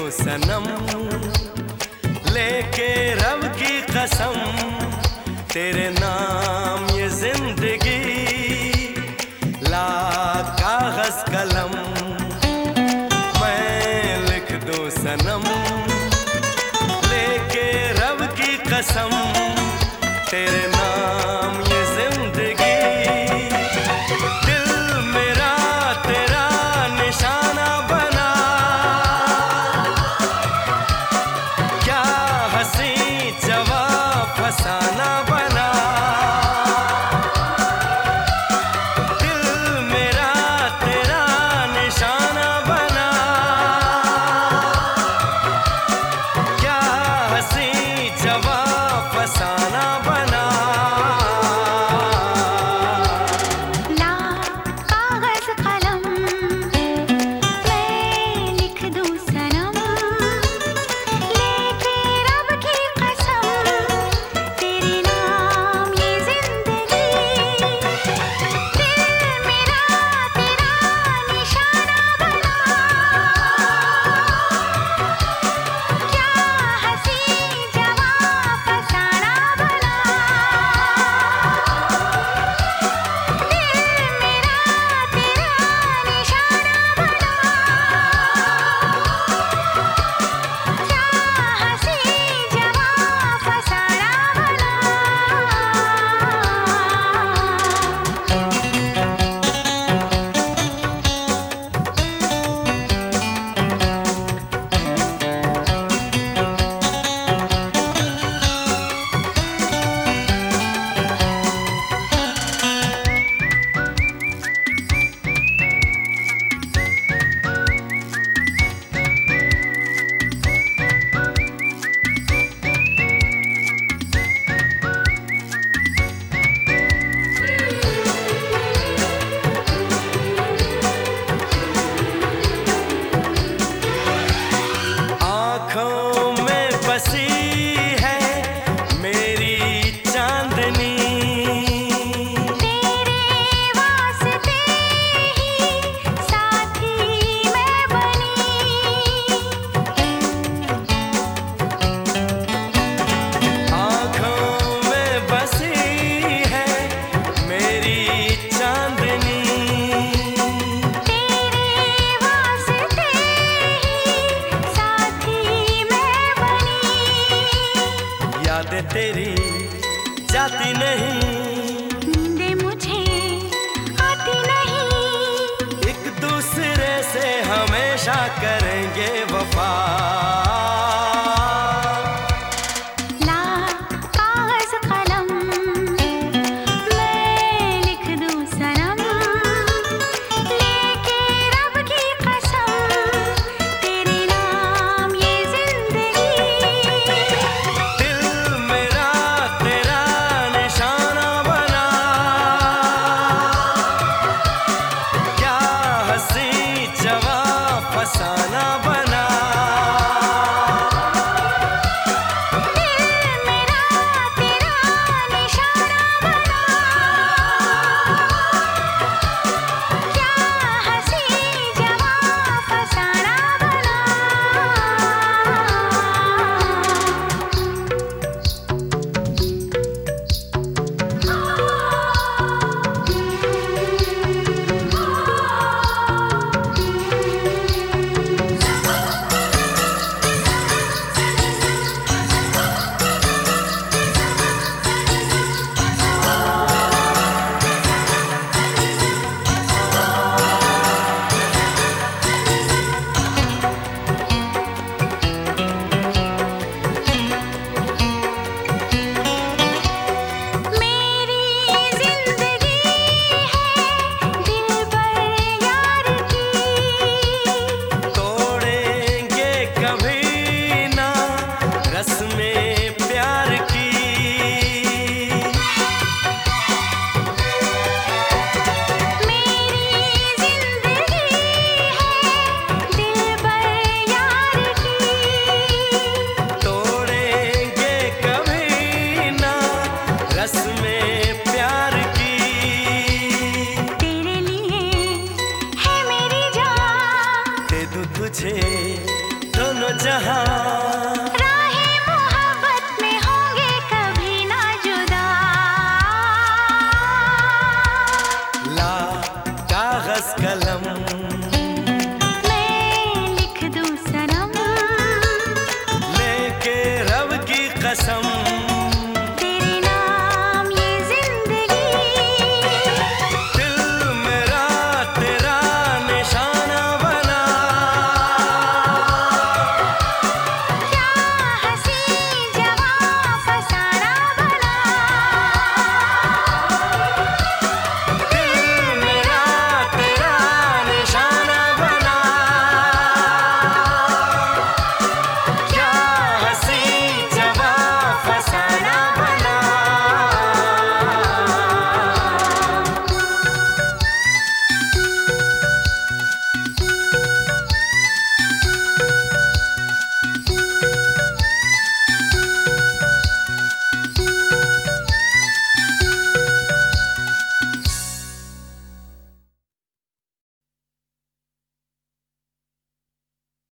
सनम, लेके रब की कसम, तेरे नाम ये जिंदगी ला कागज कलम। मैं लिख दूं सनम, लेके रब की कसम, तेरे नाम ये जिंदगी। दिल मेरा तेरा निशाना बना, क्या हंसी जवाब फसाना बना। दिल मेरा तेरा निशाना बना, क्या हंसी जवाब फसाना बना। यादें तेरी जाती नहीं, नींदें मुझे आती नहीं। एक दूसरे से हमेशा करेंगे वफा। ला कागज कलम, मैं लिख दूं सनम, लेके रब की कसम, तेरे नाम ये जिंदगी। फसाना बना, दिल मेरा तेरा निशाना बना, क्या हंसी जवाब फसाना बना। दोनों जहां राहे मोहब्बत में होंगे कभी ना जुदा। ला कागज कलम मैं लिख दूं सनम, लेके रब की कसम